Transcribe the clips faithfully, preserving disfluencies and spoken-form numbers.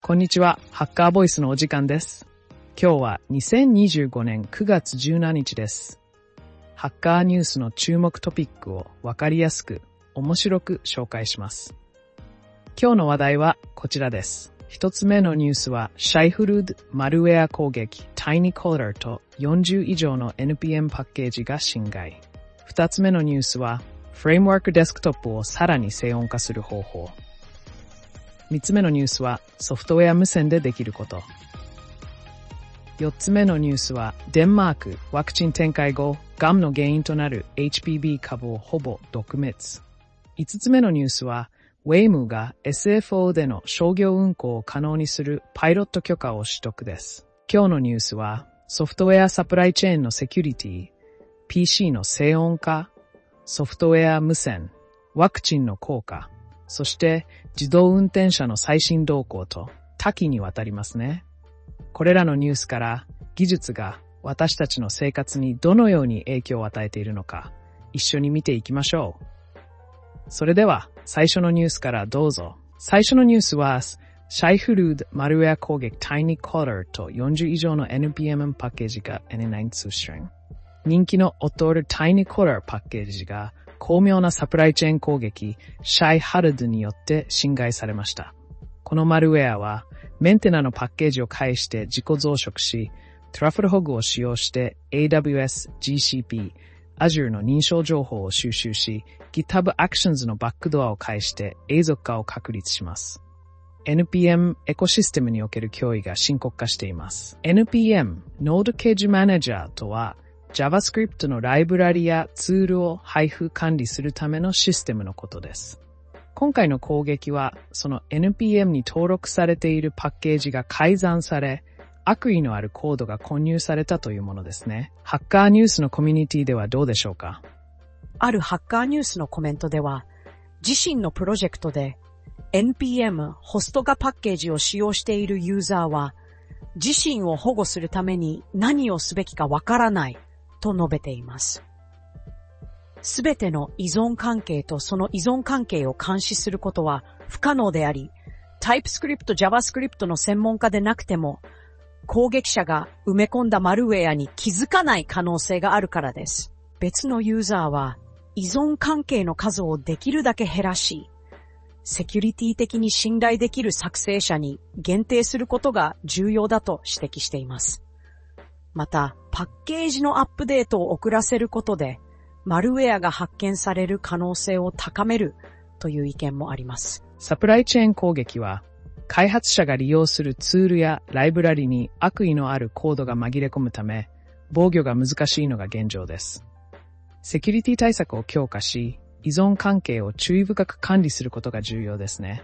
こんにちは、ハッカーボイスのお時間です。今日はにせんにじゅうごねんくがつじゅうしちにちです。ハッカーニュースの注目トピックをわかりやすく、面白く紹介します。今日の話題はこちらです。一つ目のニュースは、シャイフルードマルウェア攻撃 TinyColor とよんじゅういじょうの エヌピーエム パッケージが侵害。二つ目のニュースは、フレームワークデスクトップをさらに静音化する方法。三つ目のニュースはソフトウェア無線でできること。四つ目のニュースはデンマークワクチン展開後、がんの原因となる エイチピービー 株をほぼ毒滅。五つ目のニュースは ウェイム が エスエフオー での商業運行を可能にするパイロット許可を取得です。今日のニュースはソフトウェアサプライチェーンのセキュリティ、ピーシー の静音化、ソフトウェア無線、ワクチンの効果、そして自動運転車の最新動向と多岐にわたりますね。これらのニュースから技術が私たちの生活にどのように影響を与えているのか一緒に見ていきましょう。それでは最初のニュースからどうぞ。最初のニュースはシャイフルードマルウェア攻撃 TinyColor とよんじゅういじょうの エヌピーエム パッケージが エヌナイン 通信。人気のオトール TinyColor パッケージが巧妙なサプライチェーン攻撃、シャイハルドによって侵害されました。このマルウェアは、メンテナのパッケージを介して自己増殖し、トラフルホグを使用して エーダブリューエス、ジーシーピー、Azure の認証情報を収集し、GitHub Actions のバックドアを介して永続化を確立します。エヌピーエム エコシステムにおける脅威が深刻化しています。エヌピーエム Node Cage Manager とは、JavaScript のライブラリやツールを配布管理するためのシステムのことです。今回の攻撃は、その エヌピーエム に登録されているパッケージが改ざんされ、悪意のあるコードが混入されたというものですね。ハッカーニュースのコミュニティではどうでしょうか？ あるハッカーニュースのコメントでは、自身のプロジェクトで エヌピーエム ホスト化パッケージを使用しているユーザーは、自身を保護するために何をすべきかわからないと述べています。すべての依存関係とその依存関係を監視することは不可能であり、TypeScript、JavaScript の専門家でなくても、攻撃者が埋め込んだマルウェアに気づかない可能性があるからです。別のユーザーは依存関係の数をできるだけ減らし、セキュリティ的に信頼できる作成者に限定することが重要だと指摘しています。また、パッケージのアップデートを遅らせることで、マルウェアが発見される可能性を高めるという意見もあります。 サプライチェーン攻撃は、開発者が利用するツールやライブラリに悪意のあるコードが紛れ込むため、防御が難しいのが現状です。セキュリティ対策を強化し、依存関係を注意深く管理することが重要ですね。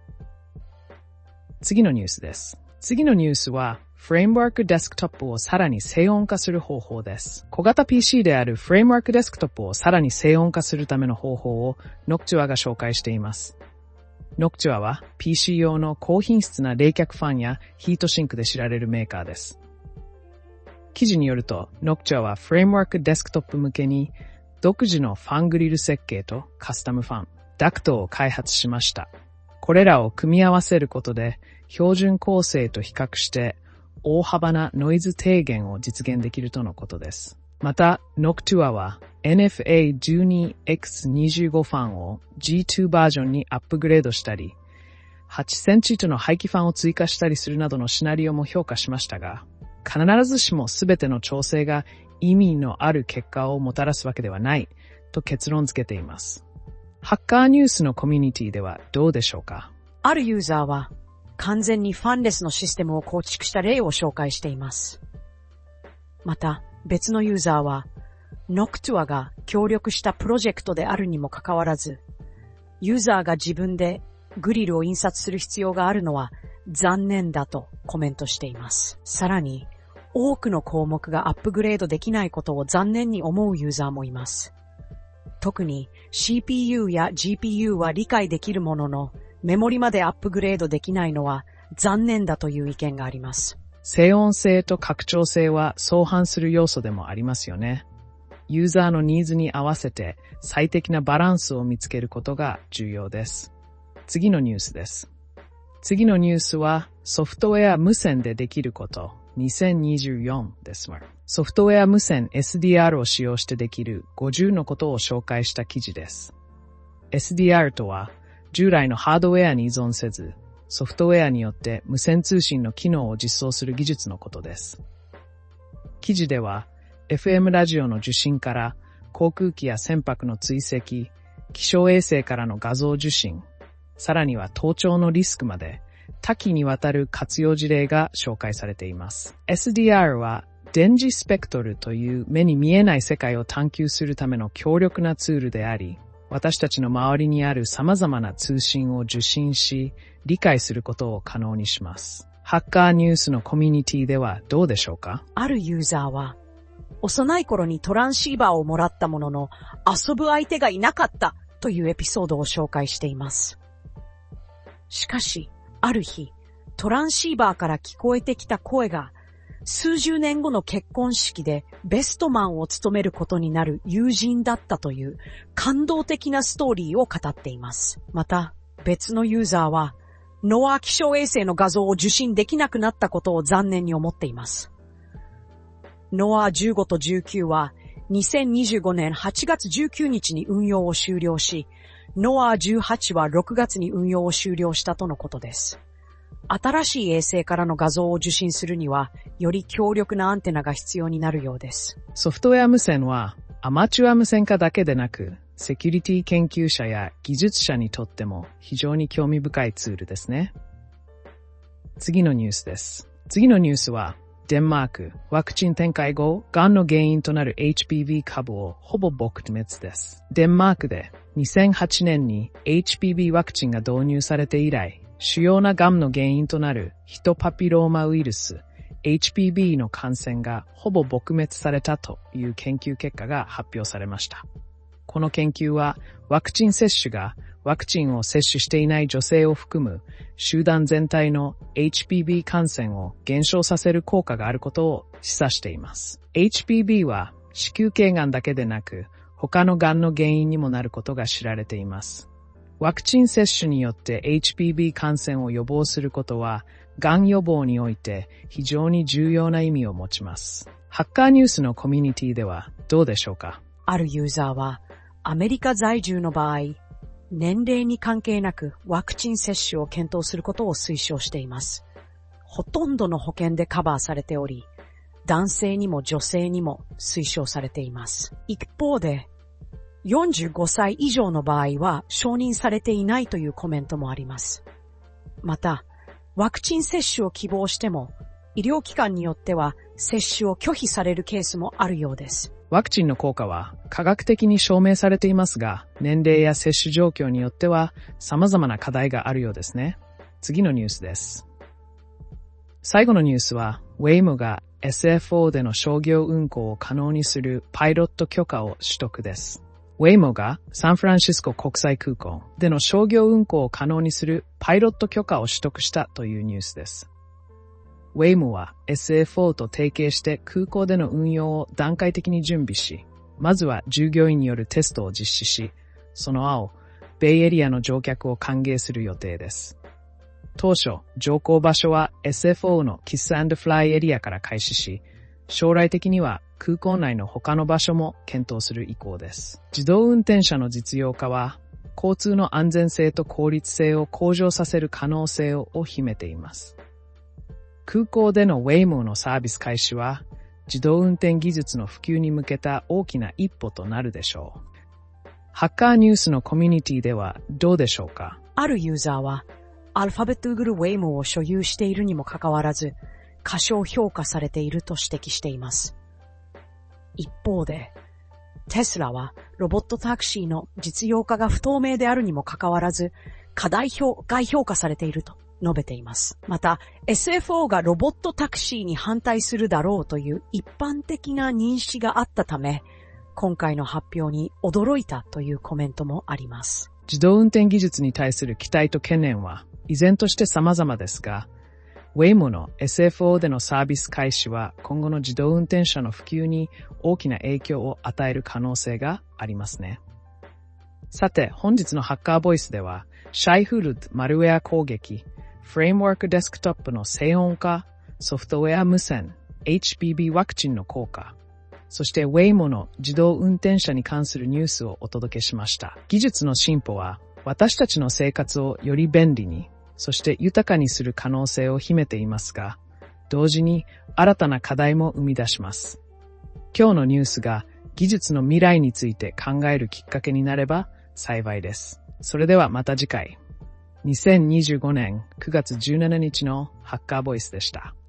次のニュースです。次のニュースは、フレームワークデスクトップをさらに静音化する方法です。小型 ピーシー であるフレームワークデスクトップをさらに静音化するための方法を Noctua が紹介しています。Noctua は ピーシー 用の高品質な冷却ファンやヒートシンクで知られるメーカーです。記事によると Noctua はフレームワークデスクトップ向けに独自のファングリル設計とカスタムファン、ダクトを開発しました。これらを組み合わせることで標準構成と比較して大幅なノイズ低減を実現できるとのことです。また、Noctua は エヌエフエーじゅうにエックスにじゅうご ファンを ジーツー バージョンにアップグレードしたり、はちセンチの排気ファンを追加したりするなどのシナリオも評価しましたが、必ずしも全ての調整が意味のある結果をもたらすわけではないと結論付けています。ハッカーニュースのコミュニティではどうでしょうか？ あるユーザーは、完全にファンレスのシステムを構築した例を紹介しています。また、別のユーザーは、Noctua が協力したプロジェクトであるにもかかわらず、ユーザーが自分でグリルを印刷する必要があるのは残念だとコメントしています。さらに、多くの項目がアップグレードできないことを残念に思うユーザーもいます。特に シーピーユー や ジーピーユー は理解できるものの、メモリまでアップグレードできないのは残念だという意見があります。 静音性と拡張性は相反する要素でもありますよね。ユーザーのニーズに合わせて最適なバランスを見つけることが重要です。次のニュースです。 次のニュースはソフトウェア無線でできることにせんにじゅうよんです。ソフトウェア無線 エスディーアール を使用してできるごじゅうのことを紹介した記事です。エスディーアール とは従来のハードウェアに依存せず、ソフトウェアによって無線通信の機能を実装する技術のことです。記事では エフエム ラジオの受信から航空機や船舶の追跡、気象衛星からの画像受信、さらには盗聴のリスクまで多岐にわたる活用事例が紹介されています。エスディーアール は電磁スペクトルという目に見えない世界を探求するための強力なツールであり、私たちの周りにある様々な通信を受信し、理解することを可能にします。ハッカーニュースのコミュニティではどうでしょうか？ あるユーザーは、幼い頃にトランシーバーをもらったものの、遊ぶ相手がいなかったというエピソードを紹介しています。しかし、ある日、トランシーバーから聞こえてきた声が、数十年後の結婚式でベストマンを務めることになる友人だったという感動的なストーリーを語っています。また、別のユーザーは、ノア気象衛星の画像を受信できなくなったことを残念に思っています。ノアじゅうごとじゅうきゅうはにせんにじゅうごねんはちがつじゅうくにちに運用を終了し、ノアじゅうはちはろくがつに運用を終了したとのことです。新しい衛星からの画像を受信するには、より強力なアンテナが必要になるようです。 ソフトウェア無線はアマチュア無線化だけでなく、セキュリティ研究者や技術者にとっても非常に興味深いツールですね。次のニュースです。次のニュースは、デンマーク、ワクチン展開後、がんの原因となる エイチピーブイ 株をほぼ撲滅です。デンマークでにせんはちねんに エイチピーブイ ワクチンが導入されて以来、主要ながんの原因となるヒトパピローマウイルス、エイチピーブイ の感染がほぼ撲滅されたという研究結果が発表されました。この研究は、ワクチン接種がワクチンを接種していない女性を含む集団全体の エイチピーブイ 感染を減少させる効果があることを示唆しています。エイチピーブイ は子宮頸がんだけでなく、他のがんの原因にもなることが知られています。ワクチン接種によって エイチピーブイ 感染を予防することは、がん予防において非常に重要な意味を持ちます。ハッカーニュースのコミュニティではどうでしょうか？ あるユーザーは、アメリカ在住の場合、年齢に関係なくワクチン接種を検討することを推奨しています。ほとんどの保険でカバーされており、男性にも女性にも推奨されています。一方で、よんじゅうごさい以上の場合は承認されていないというコメントもあります。また、ワクチン接種を希望しても、医療機関によっては接種を拒否されるケースもあるようです。 ワクチンの効果は科学的に証明されていますが、年齢や接種状況によっては様々な課題があるようですね。次のニュースです。最後のニュースは、ウェイモが エスエフオー での商業運航を可能にするパイロット許可を取得です。ウェイモがサンフランシスコ国際空港での商業運航を可能にするパイロット許可を取得したというニュースです。ウェイモは エスエフオー と提携して空港での運用を段階的に準備し、まずは従業員によるテストを実施し、その後、ベイエリアの乗客を歓迎する予定です。当初、乗降場所は エスエフオー のキス&フライエリアから開始し、将来的には空港内の他の場所も検討する意向です。自動運転車の実用化は、交通の安全性と効率性を向上させる可能性を秘めています。空港でのウェイモのサービス開始は、自動運転技術の普及に向けた大きな一歩となるでしょう。ハッカーニュースのコミュニティではどうでしょうか？ あるユーザーは、アルファベット Google ウェイモを所有しているにもかかわらず、過小評価されていると指摘しています。一方で、テスラはロボットタクシーの実用化が不透明であるにもかかわらず、過大評外評価されていると述べています。また、エスエフオー がロボットタクシーに反対するだろうという一般的な認識があったため、今回の発表に驚いたというコメントもあります。 自動運転技術に対する期待と懸念は依然として様々ですが、ウェイモの エスエフオー でのサービス開始は今後の自動運転車の普及に大きな影響を与える可能性がありますね。さて、本日のハッカーボイスでは、シャイフルドマルウェア攻撃、 フレームワークデスクトップの静音化、ソフトウェア無線、エイチピーブイ ワクチンの効果、そして Waymo の自動運転車に関するニュースをお届けしました。技術の進歩は私たちの生活をより便利に、そして豊かにする可能性を秘めていますが、同時に新たな課題も生み出します。今日のニュースが技術の未来について考えるきっかけになれば幸いです。それではまた次回。にせんにじゅうごねんくがつじゅうしちにちのハッカーボイスでした。